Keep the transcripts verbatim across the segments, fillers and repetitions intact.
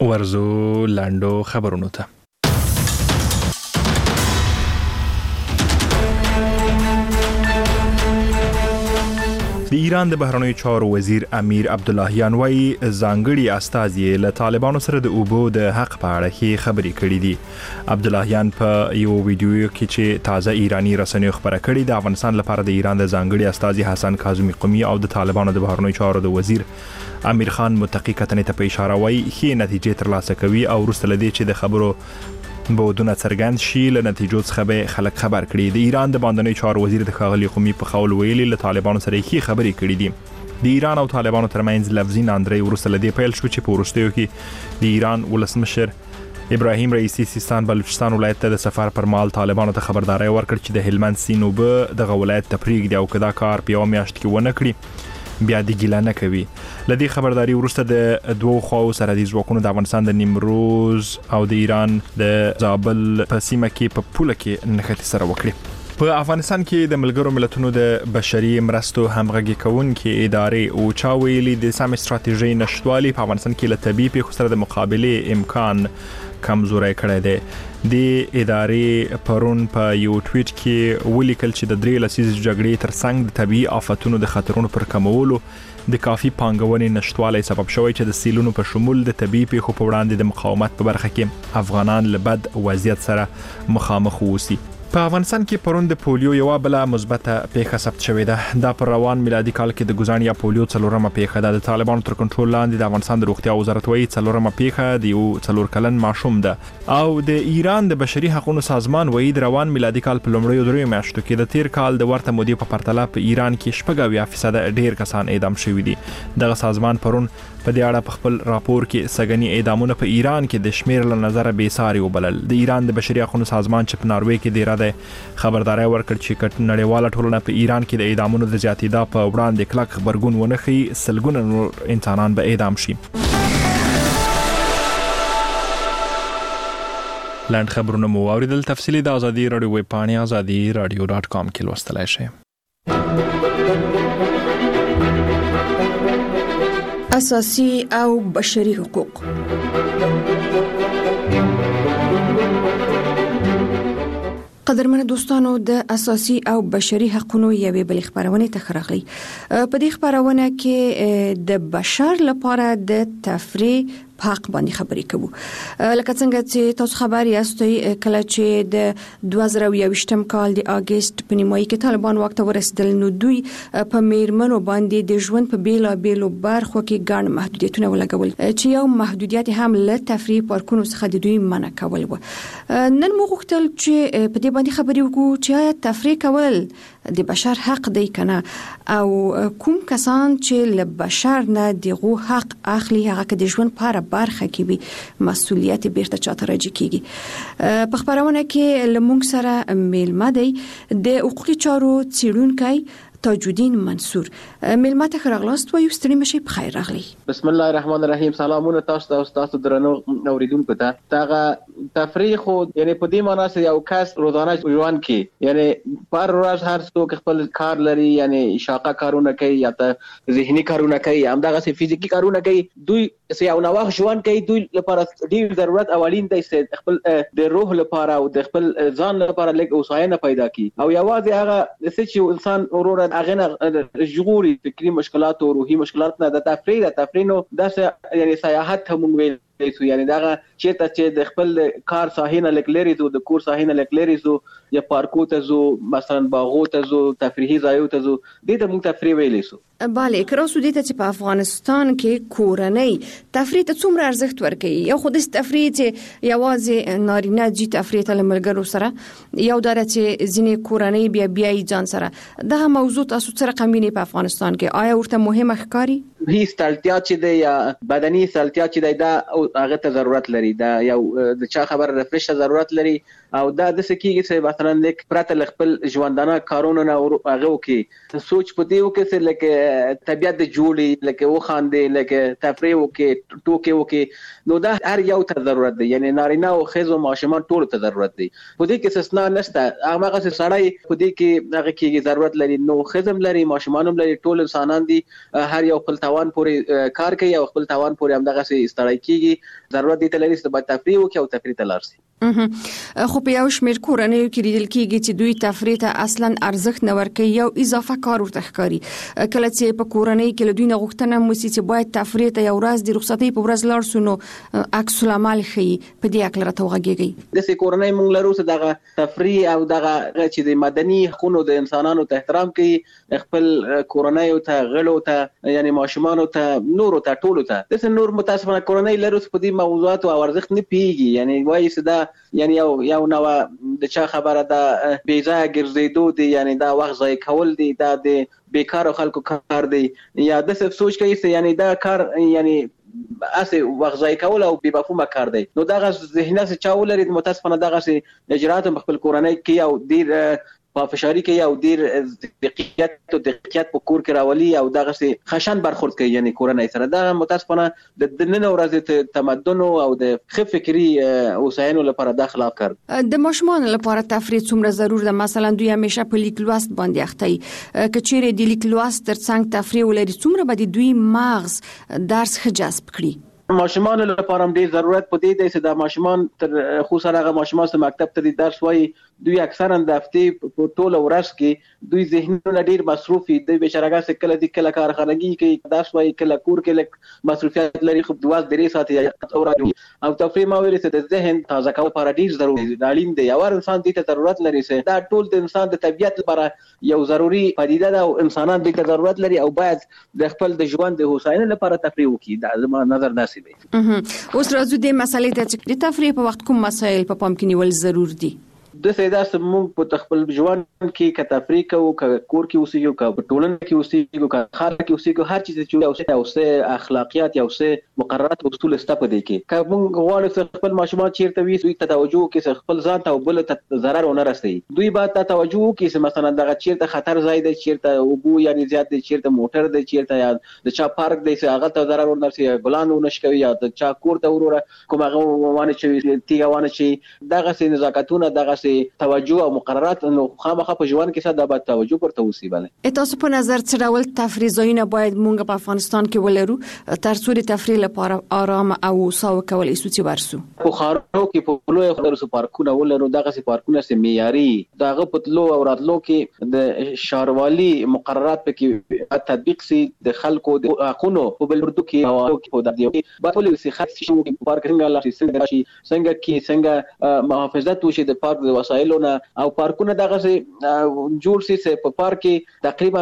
ورزو لاندو خبرونو ته. د ایران د بهرنیو چارو وزیر امیر عبداللهیان وایي ځانګړي استازي له طالبانو سره د اوبو د حق په اړه کې خبرې کړې دي. عبداللهیان په یو ویډیو کې چې تازه ایرانی رسنیو خبره کړې د افغانستان لپاره د ایران د ځانګړي استازي حسن کاظمی قمی او د طالبانو د بهرنیو چارو د وزیر امیر خان متقی کتنې ته په اشاره وایي ښې نتیجې ترلاسه کوي او وروسته له دې چې د خبرو بودونه څرګند شي له نتیجو څخه به خلک خبر کړي. د ایران د باندنۍ چارو وزیر د ښاغلي قمی په قول ویلي له طالبانو سره یې خبرې کړې دي. د ایران او طالبانو ترمنځ لفظي ناندرۍ وروسته له دې پیل شو چې په وروستیو کې د ایران ولسمشر ابراهیم رئیسی سیستان بلوچستان ولایت ته د سفر پر مال طالبانو ته خبرداري ورکړ چې د هلمند سیند اوبه دغه ولایت ته پرېږدي او که دا کار په یوه میاشت کې ونه کړي بیا د ګیله نه کوي. له دې خبرداري وروسته د دوو خواو سرحدي ځواکونو د افغانستان د نیمروز او د ایران د زابل په سیمه کې په پوله کې نښتې سره وکړي. په افغانستان کې د ملګرو ملتونو د بشري مرستو همغږي کوونکې ادارې او چا ویلي د سم استراتیژي نشټوالي په افغانستان کې له طبي پیښو سره د مقابلې امکان کمزوري کړی دی. د ادارې پرون په یو ټویټ کې ولیکل چې د درې لسیزې جګړې ترڅنګ د طبي آفتونو د خطرونو پر کمولو د کافي پانګونې نشټوالی سبب شوی چې د سیلونو په شمول د طبي پیښو په وړاندې د مقاومت په برخه کې افغانان له بد وضعیت سره مخامخ ووسی. په افغانستان کې پرون د پولیو یو بل مثبته پیښه ثبت شوې ده. دا پر روان میلادي کال کې د ګزان یا پولیو څلورمه پیښه ده. د طالبانو تر کنټرول لاندې د افغانستان د روغتیا وزارت وایي څلورمه پیښه د یو څلور کلن ماشوم ده او د ایران د بشري حقوقو سازمان وایي د روان میلادي کال په لومړیو دریو میاشتو کې د تیر کال د ورته مودې په پرتله په ایران کې شپږ اویا فیصد ډیر کسان اعدام شوي دي. دغه سازمان پرون په دې اړه په خپل راپور کې سګنی اعدامونه په ایران کې د شمیر له نظر به ساري وبلل. د ایران د بشري حقوقو سازمان چې په ناروې کې دی را ده خبرداري ورکړ چې کټ نړیواله ټولنه په ایران کې د اعدامونو د زیاتېدا په وړاندې کلک خبرګون ونه ښیي سلګونه نور انسانان به اعدام شي. لاند خبرونه مو اوریدل. تفصیلی د ازادي رادیو ویب پاڼې ازادي رادیو ډاټ کام کې لوستلای شئ. اساسي او بشري حقوق. قدرمن دوستانو د اساسي او بشري حقوقو یوې بل خبرونه ته راغلي. په دې خبرونه کې د بشر لپاره د تفریح حق باندې خبرې کوو. لکه څنګه چې تاسو خبر یاستئ کله چې د دوه زره یوویشتم کال د اگست په نیمایي کې طالبان وخت ورسېدل نو دوی په میرمنو باندې د ژوند په بیلا بیلو برخو کې ګڼ محدودیتونه ولګول چې یو محدودیت هم له تفریح پارکونو څخه د دوی منع کول و. نن مو غوښتل چې په دې باندې خبرې وکړو چې آیا تفریح کول د بشر حق دی کنه او کوم کسان چې له بشر نه دغه حق اخلي هغه د ژوند لپاره برخه کې وي مسؤلیت بیرته چاته راځي کیږي. په خبرونه کې لمونږ سره میلمه دی د حقوقي چارو څیړونکی تاجالدین منصور. میلمه ته راغلاست و یو ستړي مشي په خیر راغلی. بسم الله الرحمن الرحیم. سلامونه تاسو ته او تاسو درنو اوریدونکو ته. تاغه تفریح خو یعنی په دې معنی چې یو کس روزانه ژوند کې یعنی پر ورځ هر څوک خپل کار لري یعنی شاقه کارونه کوي یا ته ذهني کارونه کوي هم دغه سي فزیکی کارونه کوي. دوی سي یو نوښت ژوند کوي. دوی لپاره ډیر ضرورت اولین دی چې خپل د روح لپاره او د خپل ځان لپاره لږ اوساینه پیدا کړي او یوازې هغه چې انسان اورور هغه نه ژغوري فکری مشکلات او روحي مشکلات نه د تفریح د تفریح نو د یعنی سیاحت هم ویل سو یعنی دا چې ته چې د خپل کار ساحینه لکلری زو د کور ساحینه لکلری زو یا پارکو ته زو مثلا باغو ته زو تفریحي ځایو ته زو د دې موږ تفریح ویلې سو. bale کرا سودی ته چې په افغانستان کې کورنۍ تفریح ته څومره ارزښت ورکوي. یو خو د تفریح چې یوازې نارینه جی تفریح ته ملګرو سره یو دره چې ځینې کورنۍ بیا بیا ځان سره دا موضوع تاسو سره قمینه په افغانستان کې آیا ورته مهمه ښکاری؟ هیڅ تلتیا چې د یا بدني تلتیا چې دا هغه ته ضرورت لري. دا یو د چا خبر رفرش ضرورت لري او دا د سکیږي چې مثلا لیک پرته خپل ژوندانه کارونه نه هغه وکي ته سوچ پدې وکي چې لکه طبيعت جوړي لکه وخاندې لکه تفریح وکي ټوکې وکي نو دا هر یو ته ضرورت دی یعنی نارینه او ښځو ماشومان ټول ته ضرورت دی په دې کې استثنا نشته هغه سړی په دې کې هغه کې ضرورت لري نو ښځم لري ماشومان هم لري ټول انسانان دي هر یو خپل توان پورې کار کوي او خپل توان پورې هم دغه سي استړی کیږي ضرورت دی ته لري چې تفریح وکي او تفریح ته لاړ شي خو په یو شمېر کورنۍ کې لیدل کېږي چې دوی تفریح ته اصلا ارزښت نه ورکوي یو اضافه کار ورته ښکاري کله چې په کورنۍ کې له دوی نه غوښتنه وشي چې باید تفریح ته یو ورځ د رخصتۍ په ورځ لاړ شو نو عکس العمل ښیي په دې اړه راته وغږیږي د سې کورنۍ مونږ لرو چې دغه تفریح او دغه چې د مدني حقوقو د انسانانو ته احترام کوي خپل کورنۍ ته غړو ته یعنی ماشومان ته نور ته ټول ته د سې نور متاسفانه کورنۍ لرو په دې موضوعات او ارزښت نه پیږي یعنی وایي چې دا یعنی یو یو نو د چا خبره ده بیځای ګرځېدو دي یعنی دا وخت ضایع کول دي دا د بیکارو خلکو کار دی یا د څه سوچ کوي چې یعنی دا کار یعنی اسه وخت ضایع کول او بې مفهومه کار دی نو دغه ذهنیت چې چا ولري متاسفانه دغه اجرات خپل کورنۍ کې او ډیر په فشاری کې او ډیر دقیقیت او دقیقیت په کور کې راولي او دغه سي خشن برخورد کوي یعنی کورنۍ سره دا متاسفانه د نن ورځ تمدن او د خف فکری اوساینو لپاره د خلاف کار د ماشومان لپاره تفریح څومره ضرور ده مثلا دوی همیشه په لیک لوست باندې اخته کچېره د لیک لوست ترڅنګ تفریح ولري څومره به دوی مغز درس جذب کړي ماشومان لپاره هم ډیر ضرورت پدې دی چې د ماشومان تر خو سره هغه ماشومان چې مکتب ته درس وایي دوی اکثرا د هفتې په ټوله ورځ کې دوی ذهنونه ډیر مصروف دي د بشرګه څخه کله د کله کارخانګي کې درس وایي کله کور کې لک مصروفیت لري خو دواز درې ساعت اوري او تفریح ما ویل چې د ذهن تازه کول لپاره ډیر ضروري دی اړین دی یو انسان دې ته ضرورت لري چې دا ټول د انسان د طبيعت لپاره یو ضروري پدیده ده او انسانان دې ته ضرورت لري او باید د خپل د ژوند د هوساینې لپاره تفریح وکړي دا زما نظر داسې دی اوس راځو د مسالې ته چې د تفریح په وخت کوم مسایل په پام کې نیول ضرور دي د سیدا سمون په خپل ژوند کې ک تفریح کوو ک کور کې اوسېږو ک په ټولنه کې اوسېږو ک خار کې اوسېږو هر چیز چې اوسه اوسه اخلاقیات یا اوسه مقررات او اصول ستپ دي کې ک موږ غواړو چې خپل ماشومان چیرته وي دوی ته توجه کې خپل ځان ته بل ته ضرر ونه رسي دوی به ته توجه کې چې مثلا دغه چیرته خطر ځای دی چیرته وبو یعنی زیات دی چیرته موټر دی چیرته یا د چا پارک دی چې هغه ته ضرر ونه رسي ګلان ونه شکوي یا د چا کور ته وروره کوم هغه وانه چې تیګه وانه چې دغه سي نزاکتونه دغه سي توجه او مقررات نو خامخا په ژوند کې څه د با توجه ورته وسی بله تاسو په نظر څه ډول تفریح ځایونه باید مونږ په افغانستان کې ولرو تر څو د تفریح لپاره آرام او ساو کولای شو چې ورسو په خارو کې په لوی خلرو پارکونه ولرو دغه سي پارکونه سي معیاري دغه پتلو او راتلو کې د شهروالي مقررات په تطبیق سي د خلکو د حقوقو په بلوردو کې او په د دې په پولیسي خاص شي پارک څنګه لاري څنګه کې څنګه محافظت وشي د پارک د وسایلو او پارکونه دغه سي جوړ سي په پارک کې تقریبا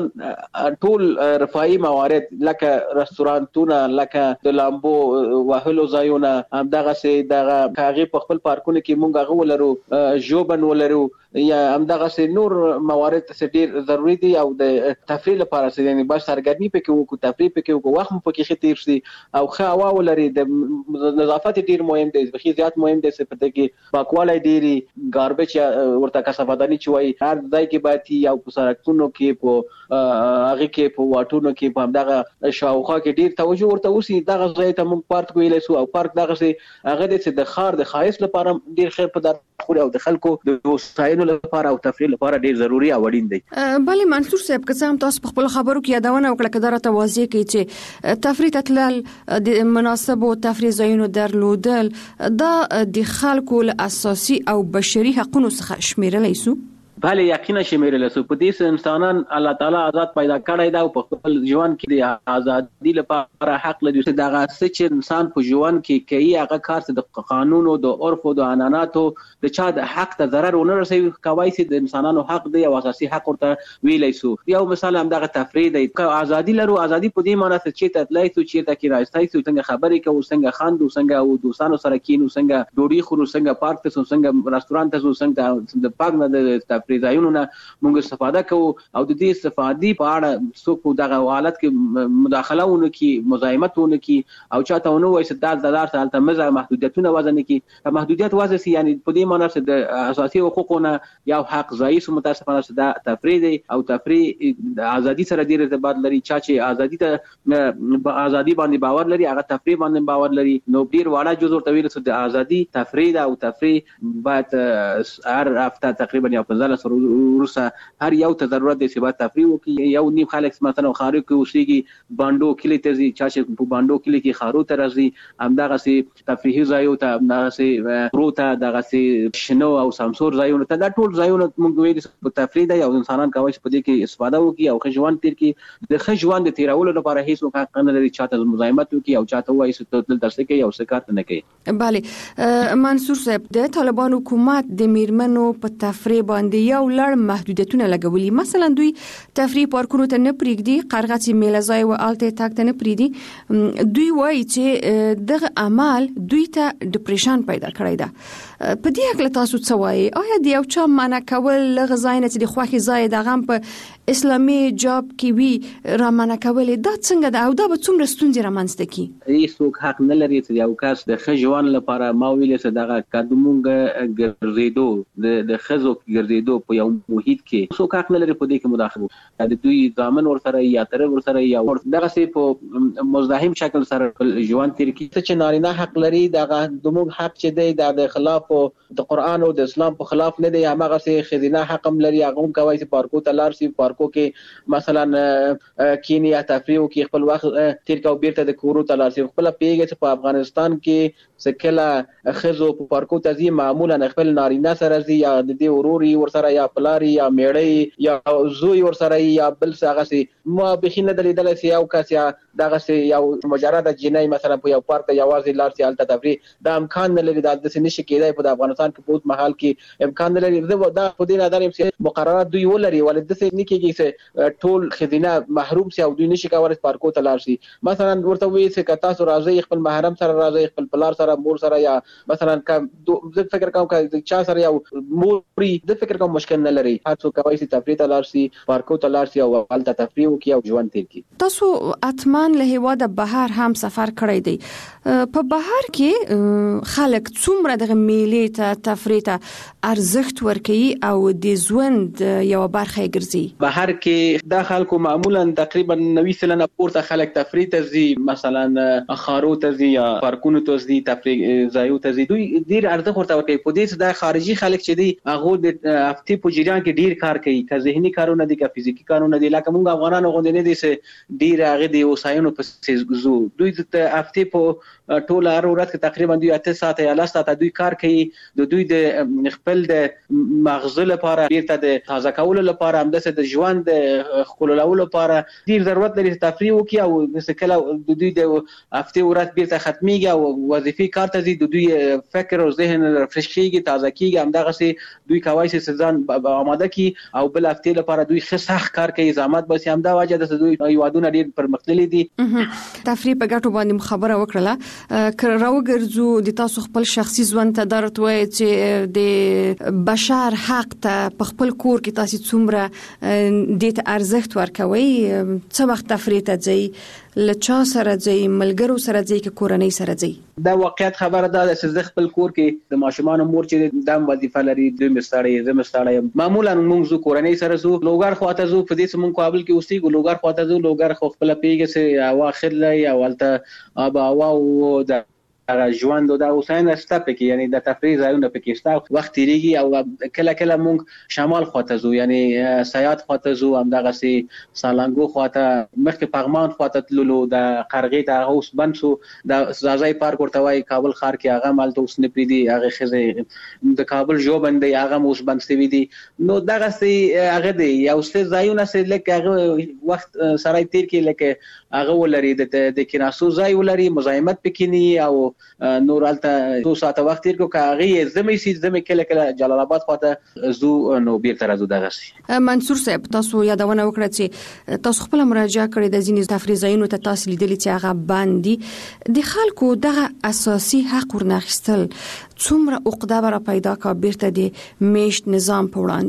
ټول رفاهي موارد لکه رستورانتونه لکه د لامبو وهلو ځایونه هم دغه سي دغه کاغي په خپل پارکونه کې مونږ غو ولرو جوبن ولرو یا هم دغه سي نور موارد څه ډیر ضروری دي او د تفریح لپاره سي یعنی بس سرګرمي پکې وکړو تفریح پکې وکړو وخت پکې خطر شي او خا هوا ولري د نظافت ډیر مهم دی بخي زیات مهم دی چې پته کې پاکوالی ډیری ګاربیج ورته کثافداني چوي هر ځای کې باید یو په سرکونو کې په هغه کې په واټونو کې په دغه شاوخوا کې ډیر توجه ورته وسی دغه ځای ته مونږ پارک ویلې سو او پارک دغه سي هغه د خار د خایس لپاره ډیر خیر په در خو او د خلکو د وسایلو لپاره او تفریح لپاره ډیر ضروری او اړین دی بلې منصور صاحب که څه هم تاسو په خپل خبرو کې یادونه وکړه کله راته واضح کړئ چې تفریح تلل د مناسبو تفریح ځایونو درلودل دا د خلکو له اساسي او بشري حقوقو څخه شمیرل شي بله یقینا شمیرل سو په دې انسانان الله تعالی آزاد پیدا کړی دا په خپل ژوند کې د ازادي لپاره حق لري چې دغه چې انسان په ژوند کې کوي هغه کار چې د قانون او د عرف او د عنعناتو د چا د حق ته ضرر ونه رسوي کوي چې د انسانانو حق دی او اساسي حق ورته ویلای سو یو مثال هم دغه تفریح دی ازادي لرو ازادي په دې معنی چې ته تلای سو چې ته کې راځي سو څنګه خبرې کوو څنګه خاندو څنګه او دوستانو سره کینو څنګه ډوډۍ خورو څنګه پارک ته څنګه رستورانت ته څنګه د پاک نه د تفریح ځایونو نه موږ استفاده کوو او د دې استفادې په اړه څوک دغه حالت کې مداخله ونه کی مزاحمت ونه کی او چاته ونه وایي چې د دلار ته مزه محدودیتونه وزن کی محدودیت وزن سي یعنی په دې معنی چې د اساسي حقوقونه یو حق ضعیف متاسفانه چې دا تفریح دی او تفریح د ازادي سره ډیر ارتباط لري چا چې ازادي ته ازادي باندې باور لري هغه تفریح باندې باور لري نو ډیر واړه جزء ورته ویل چې د ازادي تفریح دا او تفریح باید هر هفته تقریبا یو پنځه سره ورسره هر یو ته ضرورت دی چې باید تفریح وکړي یو نیم خلک مثلا خارج کې اوسېږي باندو کلی ته ځي چا چې په باندو کلی کې خارو ته راځي همدغه سي تفریحي ځایو ته همدغه سي روته دغه سي شنو او سمسور ځایونه ته دا ټول ځایونه موږ ویل په تفریح دی او انسانان کوي چې په دې کې استفاده وکړي او خجوان تیر کې د خجوان د تیرولو لپاره هیڅ حق نه لري چاته مزاحمت وکړي او چاته وایي چې دلته څه کوي او څه کار نه کوي. بله منصور صاحب د طالبان حکومت د میرمنو په تفریح باندې یو لړ محدودیتونه لګولي مثلا دوی تفریح پارکونو ته نه پریږدي قرغتي میله ځای او الته تاک ته نه پریږدي دوی وایي چې دغه عمل دوی ته ډیپریشن پیدا کړی ده په دې اړه تاسو څه وایي آیا د یو چا منع کول لغه ځای نه چې د خوخي ځای دغه په اسلامي جاب کې وی را منع کول دا څنګه ده او دا به څومره ستونزې رامنځته کوي هیڅوک حق نه لري چې یو کس د خجوان لپاره ما ویل چې دغه قدمونګه ګرځېدو د د خزو ګرځېدو په یو محیط کې څوک حق نه لري په دې کې مداخله د دوی ځامن ورسره یا تر ورسره یا دغه سي په مزاحم شکل سره ژوند تیر کی چې نارینه حق لري دغه دموږ حق چې دی د خلاف د قران او د اسلام په خلاف نه دی هغه سي خزینه حق هم لري هغه هم کوي چې پارکو ته لار سي پارکو کې مثلا کینیا تفریح کې خپل وخت تیر کا بیرته د کورو ته لار سي خپل پیګه چې په افغانستان کې سکله خزو په پارکو ته ځي معمولا خپل نارینه سره ځي یا د دې وروري ورسره یا پلاری یا میړی یا زوی ورسره یا بل څه هغه سي ما بخینه دلیدل سي او کس یا دغه سي یو مجرد جنای مثلا په یو پارک یوازې لار سي الته تفریح دا امکان نه لري دا د نشي کېدای په افغانستان کې په محل کې امکان نه لري دا په دې نظر چې مقررات دوی ولري ولې د څه نکېږي چې ټول خزینه محروم سي او دوی نشي کولای پارکو ته لار سي مثلا ورته وي چې کتا سره راځي خپل محرم سره راځي خپل پلار سره مور سره یا مثلا زه فکر کوم چې چا سره یو موري د فکر کوم مشکل نه لري هر څوک کوي چې تفریح ته لار سي پارکو ته لار سي او الته تفریح وکي او ژوند تیر کی تاسو اتمان له هواده بهر هم سفر کړی دی په بهر کې خلک څومره د میلې ته تفریح ته ارزښت ورکوي او د ژوند یو برخه ګرځي بهر کې د خلکو معمولا تقریبا نوي سلنه پورته خلک تفریح ته ځي مثلا خارو ته ځي یا پارکونو ته ځي تفریح ځایو ته ځي دوی ډیر ارزښت ورته ورکوي په دې چې د خارجي خلک چې دي هغه د هفتې په جریان کې ډیر کار کوي که ذهني کارونه دي که فزیکی کارونه دي لکه موږ افغانانو غوندې نه دي چې ډیر هغه د وسایلو په زو دوی د هفتې په ټول هر ورځ کې تقریبا دوی اته ساعته یا لس ساعته دوی کار کوي د دوی د خپل د مغز لپاره بیرته د تازه کولو لپاره همداسې د ژوند د خلولولو لپاره ډیر ضرورت لري تفریح وکړي او د کله د دوی د هفته ورځ بیرته ختميږي او وظیفي کار ته د دوی فکر او ذهن فرش کیږي تازه کیږي همدغه سي دوی کوي چې ځان آماده کی او بل هفته لپاره دوی ښه سخت کار کوي زحمت بس همدا وجه د دوی یوادونه ډیر پرمختللي دي تفریح په ګټو باندې خبره وکړه کر راوګرځو د تاسو خپل شخصي ژوند ته درته وایي چې د بشر حق ته په خپل کور کې تاسو څومره د ارزښت ورکوي څه وخت تفریح ته ځي لچا سره ځي ملګرو سره ځي کې کورنۍ سره ځي دا واقعیت خبره ده چې زه خپل کور کې د ماشومان مور چې د وظیفه لري د مستړی زه مستړی معمولا موږ زو کورنۍ سره زو لوګار خواته زو په دې سمون قابل کې اوسېګو لوګار خواته زو لوګار خو خپل پیګه سي واخر لای او ولته ابا او د ژوند او د اوساینه ستاپ کې یعنی د تفریح ځایونه پکې شته وخت تیریږي او کله کله موږ شمال خواته زو یعنی سیاحت خواته زو همدغه سي سالنګو خواته مخکې پغمان خواته تللو د قرغې ته اوس بنسو د زازای پارک ورته وای کابل ښار کې هغه مالته اوس نه پریدي هغه خزه د کابل ژوبند هغه اوس بنسوي دي نو دغه سي هغه دی یو څه ځایونه سي لکه هغه وخت سره تیر کې لکه هغه ولري د کیناسو ځای ولري مزاحمت پکینی او نور الته دو ساعته وخت تیر کو کاغي زمي سي زمي کله کله جلال آباد خواته زو نو بیرته راځو دغه سي منصور صاحب تاسو یادونه وکړه چې تاسو خپل مراجعه کړې د ځینې تفریح ځایونو ته تاسو لیدلې چې هغه باندې د خلکو دغه اساسي حق ورناخستل څومره عقده را پیدا کا بیرته د میشت نظام په وړاندې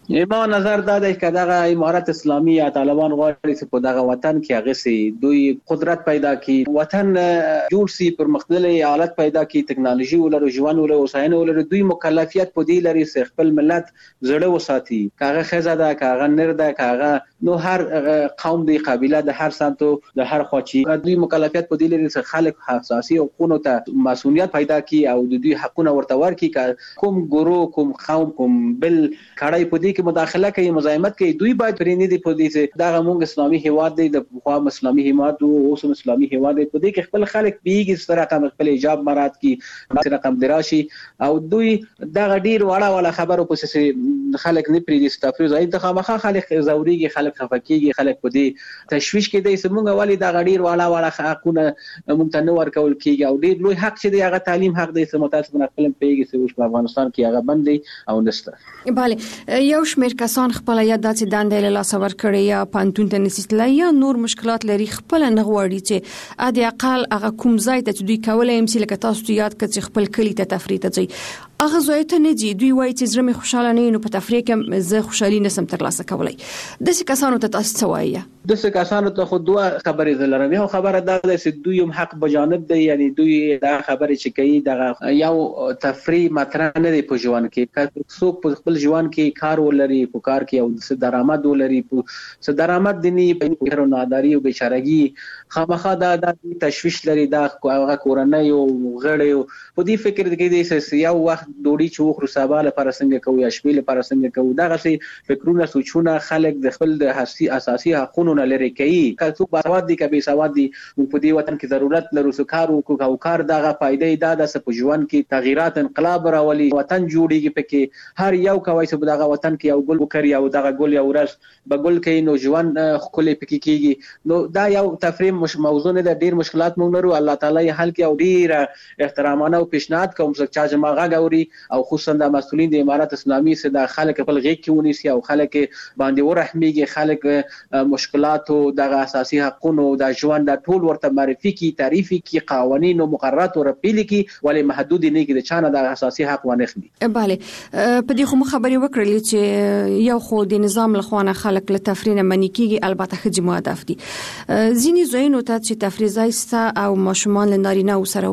ما نظر دا دی چې دغه امارت اسلامي یا طالبان غواړي چې په دغه وطن کې هغه سي دوی قدرت پیدا کړي، وطن جوړ سي، پرمختللي حالت پیدا کړي، ټکنالوژي ولرو، ژوند ولرو، وساینه ولرو. دوی مکلفیت په دې لري چې خپل ملت زړه وساتي، کاغه خزه ده، کاغه نر ده، کاغه نو هر قوم دی، قبيله د هر سمتو د هر خواچی دوی مکلفیت په دې لري چې خلک حساسي او قونو ته مسؤلیت پیدا کړي او د دوی حقونه ورته ورکړي. کوم ګورو، کوم قوم، کوم بل کړای په دې کې مداخله کوي، مزاحمت کوي، دوی باید پرې نه دی په دې چې دا موږ اسلامي هیواد دی، د خوا اسلامي هیواد او اوس اسلامي هیواد دی، په دې کې خپل خلک پیږي سره کوم خپل حجاب مراد کی سره کوم دراشي او دوی دا ډیر وړه وړه خبرو په څه خلک نه پرې دي ستافري زاید د خامخا خلک زوريږي، خلک خفکیږي، خلک په دې تشويش کې دي چې موږ ولې دا ډیر وړه وړه حقونه موږ ته نه ورکول کیږي او ډیر لوی حق چې دی هغه تعلیم حق دی چې متاسفانه خپل پیږي چې په افغانستان کې هغه بندي او نشته. bale یو شمېر کسان خپل یا داسې دندې له لاس ور کړی یا پانتون ته نسیتلی یا نور مشکلات لري، خپل نه غواړي چې ا دې اقل هغه کوم ځای ته دوی کولای هم چې لکه تاسو ته یاد کړئ خپل کلی ته تفریح ته ځي، هغه ځای ته نه دي، دوی وایي چې زړه مې خوشاله نه نو په تفریح کې زه خوشالي نسم ترلاسه کولای. داسې کسانو ته تاسو څه وایي؟ داسې کسانو ته خو دوه خبرې زلرم. یو خبره دا ده چې دوی هم حق بجانب دی، یعنی دوی دا خبرې چې کوي دا یو تفریح مطرح نه دی په ژوند کې. که څوک په خپل ژوند کې کار ولري، په کار کې او څه درآمد ولري، څه درآمد دي په هر ناداری او بیچارهګي خامخا دا د تشويش لري، دا هغه کورنۍ او غړي په دې فکر کې دي چې یو وخت ډوډۍ چې وخورو سبا لپاره څنګه کوو یا شپې لپاره څنګه کوو. دا غسي فکرونه سوچونه خلک د خپل د اساسي حقوقو نه لري کوي. که څوک باسواد دي که بې سواد دي، په دې وطن کې ضرورت لرو چې کار وکړو او کار دغه فائدې دا د په ژوند کې تغیرات انقلاب راولي، وطن جوړیږي پکې هر یو کوي چې دغه وطن کې یو ګل وکړي او دغه ګل یو ورځ به ګل کوي نو ژوند خولې پکې کیږي. نو دا یو تفریم مش موضوع نه ده، ډیر مشکلات مونږ لرو، الله تعالی یې حل کوي او ډیر احترامانه او پیشنهاد کوم چې چا جماعه غوري او خصوصا د مسؤلین د امارت اسلامي سره د خلک خپل غیږ کې ونیسي او خلک باندې ورحميږي، خلک مشکلات او د اساسي حقوقو د ژوند د ټول ورته معرفي کی، تعریفي کی، قوانین او مقررات او رپیل کی ولې محدود نه کی د چانه د اساسي حق ونه خلی. bale په دې خو خبرې وکړلې چې یو خو د نظام لخوانه خلک له تفریح نه منې کیږي، البته خځې مهدف دي. ځینې ځایونو ته چې تفریح ځایسته او ماشومان له نارینه سره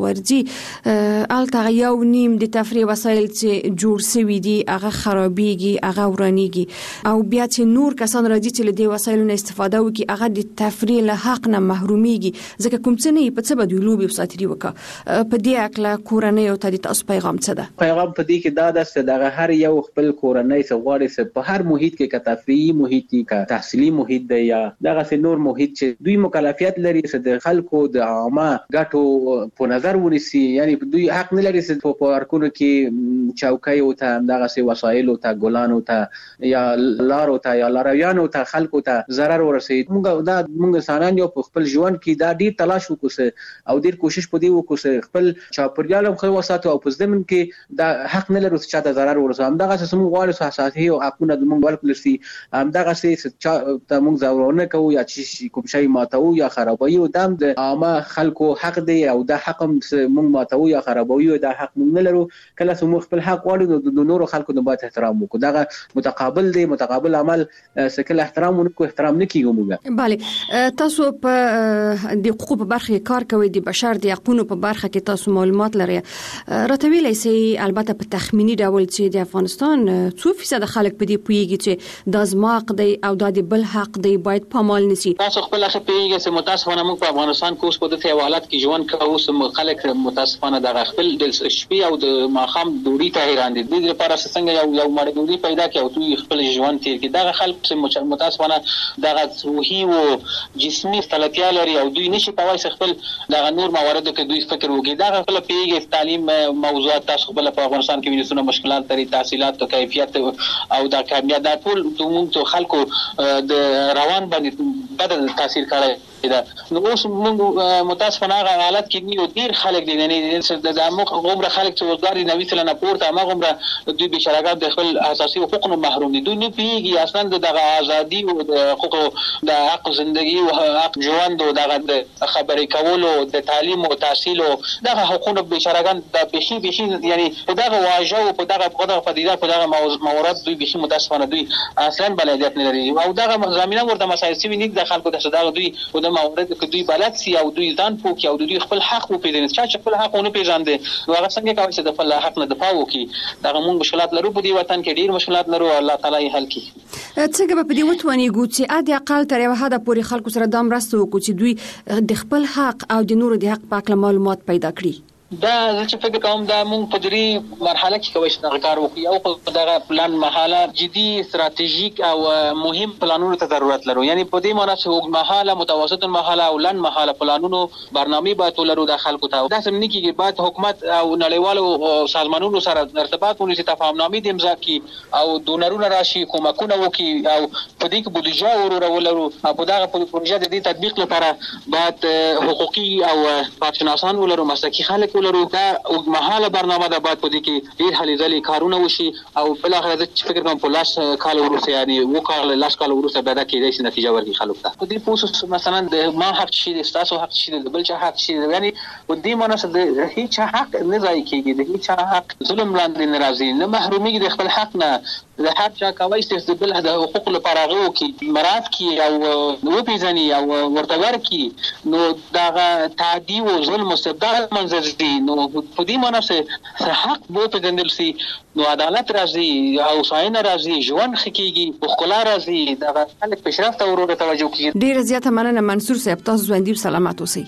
ورځي الته یو نیم د تفریح وسایل چې جوړ شوي دي هغه خرابېږي، هغه ورانېږي او بیا چې نور کسان راځي چې له دې وسایلو نه استفاده وکړي هغه د تفریح له حق نه محرومېږي، ځکه کوم څه نه په څه به دوی لوبې او ساتري وکړه. په دې اکله کورنۍ او ته د تاسو پیغام څه ده؟ پیغام په دې کې دا ده چې دغه هر یو خپل کورنۍ څه غواړي چې په هر محیط کې که تفریحي محیط دی که تحصیلي محیط دی یا دغه نور محیط چې دوی مکلفیت لري چې د خلکو د عامه ګټو په نظر ونیسي، یعنی دوی حق نه لري چې په پارکونو کې چوکۍ او ته دغه وسایل او ته ګلان او ته یا لار او ته یا لارویان او ته خلکو ته ضرر ورسېد. موږ دا موږ انسانان یو په خپل ژوند کې دا ډیر تلاش وکړو او ډیر کوشش په دې وکړو خپل چاپیریال هم خو وساتو او په ځمن کې دا حق نه لرو چې چاته ضرر ورسوي. هم دغه څه موږ غواړو چې اساسي او حقونه د موږ ورکړل شي، هم دغه څه چې موږ ضرورونه کوو یا چې کوم شی ماتو یا خرابوي او دم د عامه خلکو حق دی او دا حق موږ ماتو یا خرابوي او دا حق موږ نه لرو. کله چې موږ خپل حق غواړو د نورو خلکو د باید احترام وکړو، دغه متقابل دی، متقابل عمل سکل احترام ونکو احترام نه کیږي. موږ bale تاسو په د حقوقو په برخه کې کار کوئ، د بشر د حقوقو په برخه کې تاسو معلومات لرئ، راته ویلای شئ البته په تخمینی ډول چې د افغانستان څو فیصد خلک په دې پوهیږي چې د زما حق دی او د بل حق دی باید پامال نشي؟ تاسو خپل څه پیږئ چې متاسفانه موږ په افغانستان کې اوس په دې حوالات کې ژوند کوو چې خلک متاسفانه د خپل د شپې او د ماخام دوړي ته حیران دي. د دې لپاره څنګه یو یو مړ دوړي پیدا کړي او دوی خپل ژوند تیر کړي. دا خلک چې متاسفانه د روحي او جسمي ستړیا لري او دوی نشي کولای خپل د نور مواردو کې دوی فکر وکړي. دا خپل پیږي تعلیم موضوعات تاسو خپل په افغانستان کې وینئ مشکلات لري، تحصیلات او کیفیت او د کامیابی د ټول موږ خلکو د روان باندې بد تاثیر کړی. ده. نو اوس موږ متاسفانه هغه حالت کې نیو ډیر خلک دي یعنی د عموق عمر خلک چې وزګاری نوي سره نه پورته هغه عمر دوی بشراګات د خپل اساسي حقوقو محروم دي. دوی نه پیږي اصلا د ازادي او د حقوقو د حق ژوندۍ او حق ژوند او د خبرې کولو د تعلیم او تحصیل او دغه حقوقو بشراګان د بشي بشي یعنی په دغه واژه او په دغه په دغه پدیده په دغه مورد دوی بشي متاسفانه دوی اصلا بلدیت نه لري او دغه زمينه ورته مسایل سوي نه د خلکو د صداغ دوی او د مورد کې دوی بلد سي او دوی ځان پوکي او دوی خپل حق وپیژني چې خپل حق نه پیژاندي نو هغه څنګه کوي چې د خپل حق نه دفاع وکړي. دغه موږ مشکلات لرو په دې وطن کې ډیر مشکلات لرو الله تعالی حل کړي. څنګه په دې وتونی ګوتې ا د اقل تر یو حد پورې خلکو سره د مرسته وکړي چې دوی د خپل حق او د نورو د حق په اړه معلومات پیدا کړي. دا چې فکر کوم دا موږ په دې مرحله کې کوي چې کار وکړي او په دغه پلان مرحله جدي استراتیژیک او مهم پلانونو ته ضرورت لرو. یعنی په دې معنی چې وګ مرحله متوسط مرحله او لن مرحله پلانونو برنامه باید ولرو د خلکو ته. دا سم نه کیږي بعد حکومت او نړیوالو سازمانونو سره ارتباط ونیسي تفاهمنامه د امضا کی او دونرونه راشي کومکونه وکړي او په دې کې بودیجه ورولرو او په دغه پروژه د دې تطبیق لپاره باید حقوقي او کارشناسان ولرو مسلکي خلک لرو. دا اوږدمهاله برنامه ده باید په دې کې ډېر هلې ځلې کارونه وشي او بالاخره زه چې فکر کوم په لاس کال وروسته یعنی اووه کاله لاس کال وروسته بیا دا کېدای شي نتیجه ورکړي خلکو ته. په دې پوه مثلا د ما حق شي د ستاسو حق شي د بل چا حق شي یعنی په دې معنی چې د هیڅ حق نه ځای کېږي د هیڅ حق ظلم لاندې نه راځي نه محرومیږي د خپل حق نه د هر چا کوي چې د بل د حقوق لپاره غو کې مراد کې او نو پیژني او ورته ورکړي نو دا تعدی او ظلم مستبدل منځ دي. نو په دې معنی چې حق بو په ګندل سي نو عدالت راځي او ساين راځي ژوند خکېږي بخلا راځي د خلک پیشرفت او ورته توجه کوي. ډیر زیاته مننه منصور صاحب تاسو ژوندۍ سلامات اوسئ.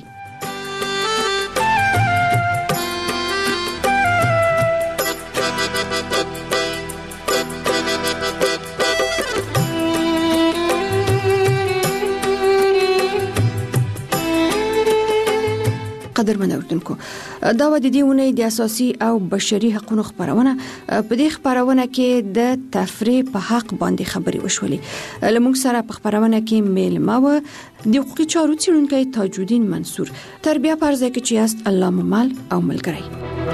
قدرمن اوردونکو دا و د دې ونې د اساسي او بشري حقوقو خبرونه په دې خبرونه کې د تفریح په حق باندې خبري وشولې. لمونږ سره په خبرونه کې میلمه و د حقوقي چارو څیړونکی تاج الدین منصور. تربیه پرځه کې چې است الله ممال او ملګری.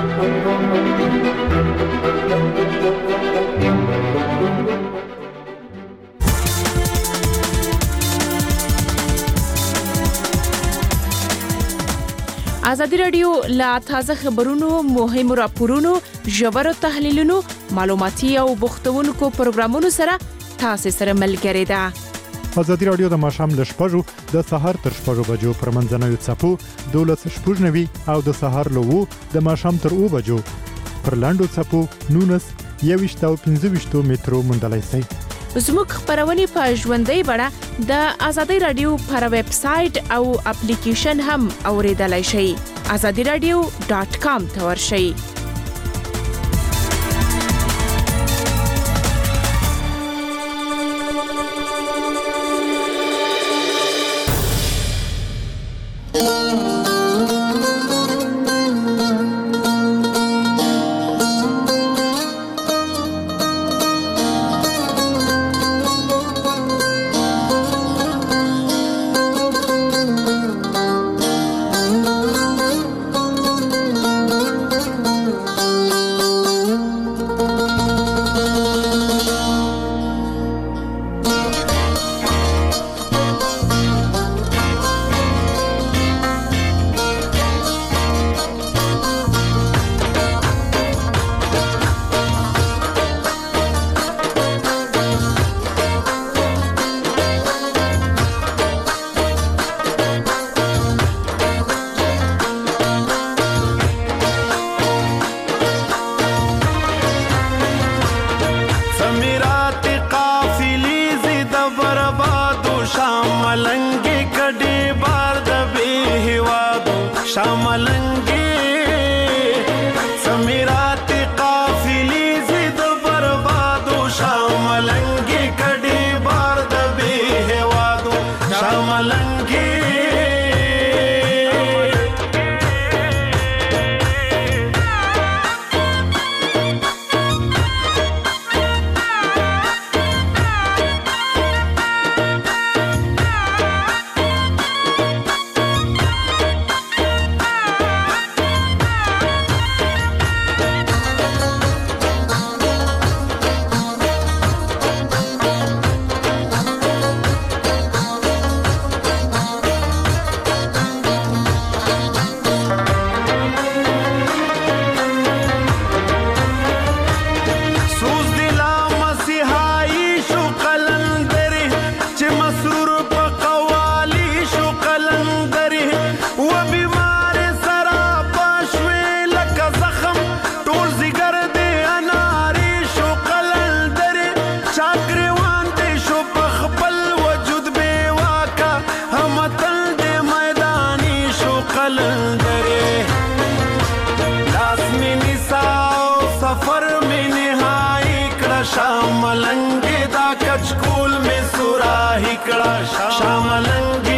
ازادي رادیو لا تازه خبرونو مهمو راپورونو ژورو تحلیلونو معلوماتي او بوختونکو پروګرامونو سره تاسو سره ملګری ده. ازادي رادیو د ماشام ل شپږو د سهار تر شپږو بجو پر منځنوي چپو دولس شپږنوي او د سهار له وو د ماشام تر اوو بجو پر لاندو چپو نونس یويشت او پنځه مترو مندلای سي. زموږ خبرونه په ژوندۍ بڼه د ازادي رادیو پر ویب سټ او اپلیکیشن هم اوریدلای شئ. azadi radio dot com ته ورشئ. قلندرې لاس مې نیسه او سفر مې نهایي کړه شاملنګې دا کچکول مې سوراهي کړه شاملنګې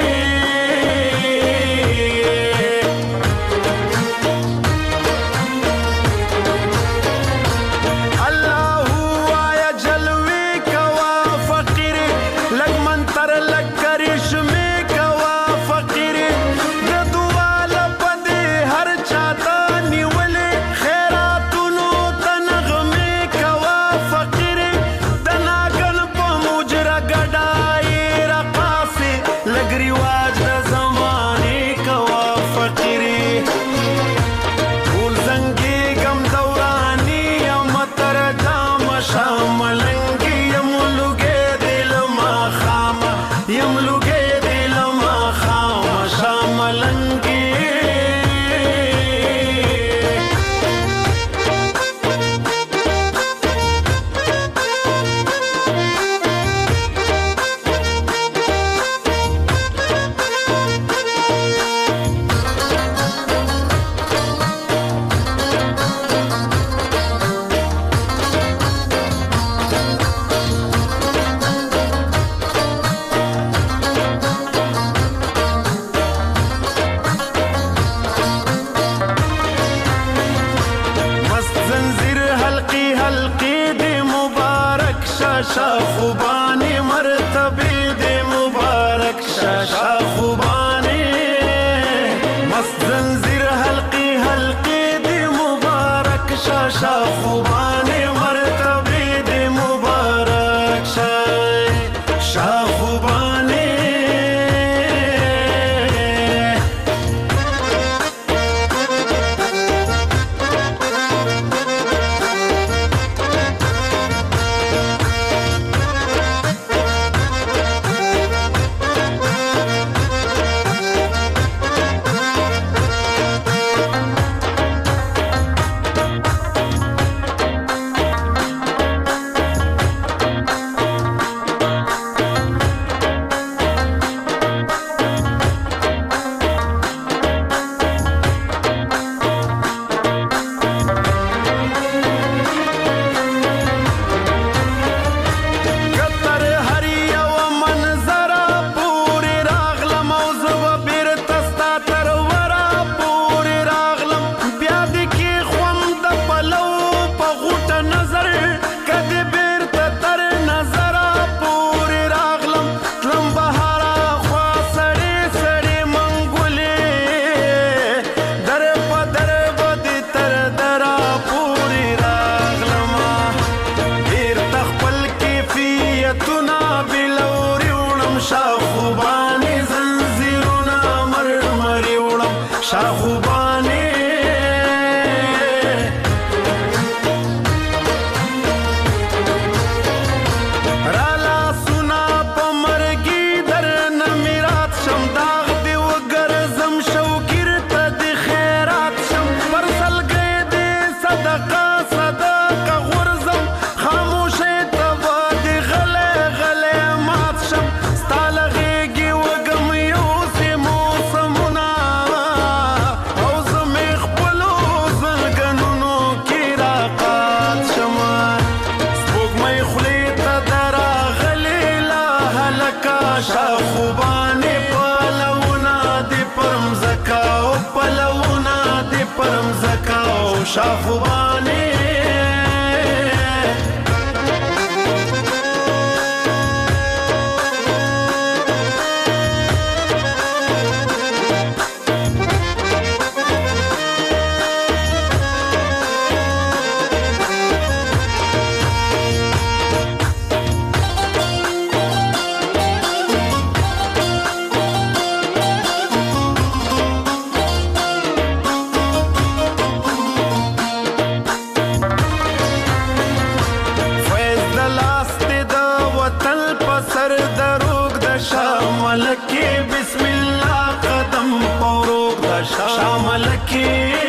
شاخوبانی مرتبه دی مبارک شاخوبانی مست زنجیر حلقی حلقی دی مبارک شاخوبانی مرتبه دی مبارک شاخوبانی شاخوبانی رالا سنا پمرگی در نمیرات شم داغ دی و گرزم شوکیر تا دی خیرات شم برسل گئی دی صدقه صدقه غرزم خاموشی تا با دی غلی غلی مات شم ستالغیگی و گمیوزی موسمونا شاخوبانی پلونا دی پرم زکاو پلونا دی پرم زکاو شاخوبانی شامل کی بسم الله قدم پوروغ دا شامل کی